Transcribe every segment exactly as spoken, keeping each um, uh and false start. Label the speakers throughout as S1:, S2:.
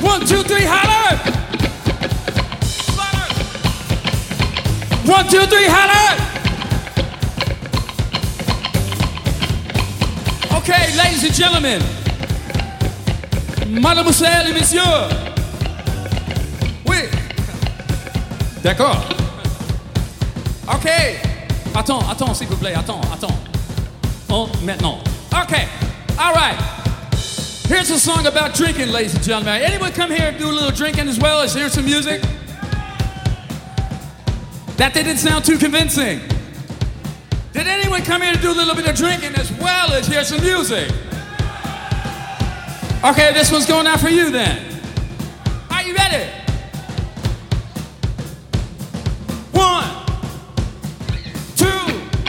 S1: One, two, three, holler! One, two, three, holler! Okay, ladies and gentlemen, mademoiselles et messieurs, oui, d'accord. Ok, attends, attends, s'il vous plaît, attends, attends. Oh, maintenant. Okay, all right. Here's a song about drinking, ladies and gentlemen. Anyone come here and do a little drinking as well as hear some music? That didn't sound too convincing. Did anyone come here to do a little bit of drinking as well as hear some music? Okay, this one's going out for you then. Are you ready? One, two,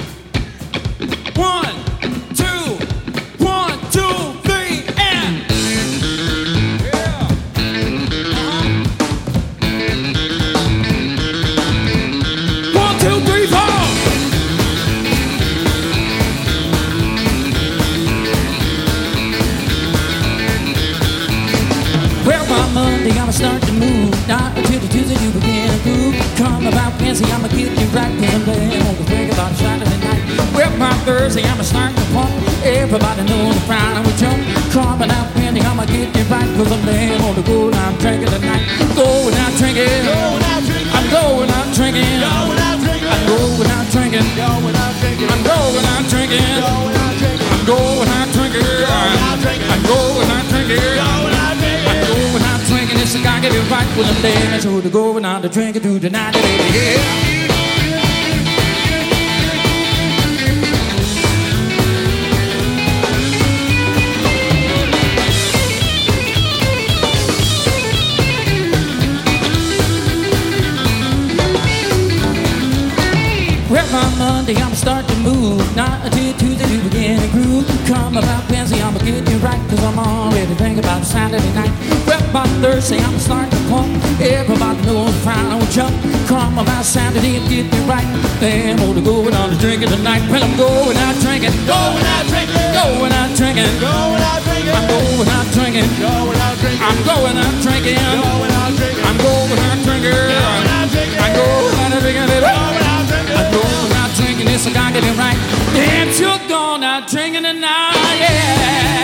S1: one, two, one, two, three, and yeah. Uh-huh. One, two, three, four.
S2: Monday, I'ma start to move. Not until the Tuesday you begin to groove. Come about Wednesday, I'ma get you right. Cause I'm playing on the think about Saturday night. Well, by Thursday, I'ma start to pump. Everybody knows the Friday we jump. Come about Wednesday, I'ma get you right. Cause I'm laying on the go and I'm drinking tonight. Going out drinking. I'm going out drinking. I'm going out drinking. I'm going out drinking. I'm going out drinking. I'm going out drinking. It's a guy get it right with them days. So to go and out to drink it to the night, yeah. Well, on Monday, I'ma start to move. Not until Tuesday, we begin to groove. Come about Wednesday, I'ma get you right. Cause I'm already thinking about Saturday night. Well, by Thursday, I'ma start to pump. Everybody knows Friday we jump. Come about Saturday and get you right. Then I'm gonna go out to drinking tonight. Well, I'm going out drinking. Going out drinking. Going out drinking. Going out drinking. I'm going out drinking. Going out drinking. I'm going out drinking. Going out drinking. I'm going out drinking. Going out drinking. I'm going out drinking. I'm going out drinking, it's a guy getting right. Damn, you're going out drinking tonight, yeah.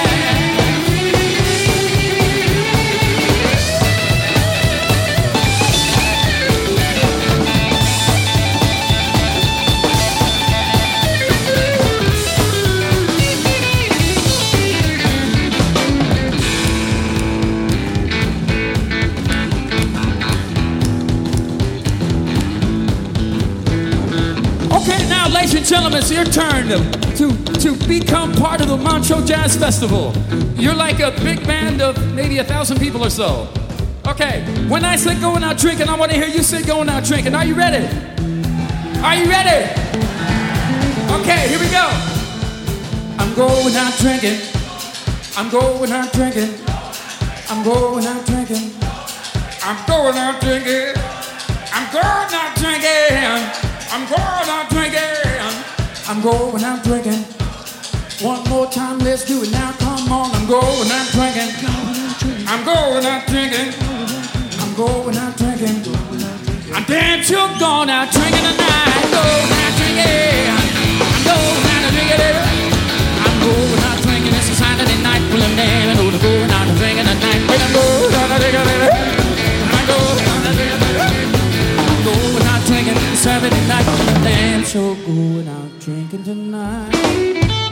S2: Ladies and gentlemen, it's your turn to, to, to become part of the Montreux Jazz Festival. You're like a big band of maybe a thousand people or so. Okay, when I say going out drinking, I want to hear you say going out drinking. Are you ready? Are you ready? Okay, here we go. I'm going out drinking. I'm going out drinking. I'm going out drinking. I'm going out drinking. I'm going out drinking. I'm going out drinking. I'm going out drinking. One more time, let's do it now. Come on, I'm going out drinking. I'm going out drinking. I'm going out drinking. I'm damn sure going out drinking tonight. Going out drinking. I'm going out drinking. I'm going out drinking. It's a Saturday night. Well, I'm damn and I'm going out drinking tonight. Well, I'm going out drinking. I'm going out drinking. I'm going out drinking. It's Saturday night. Well, I'm damn sure going out drinking tonight.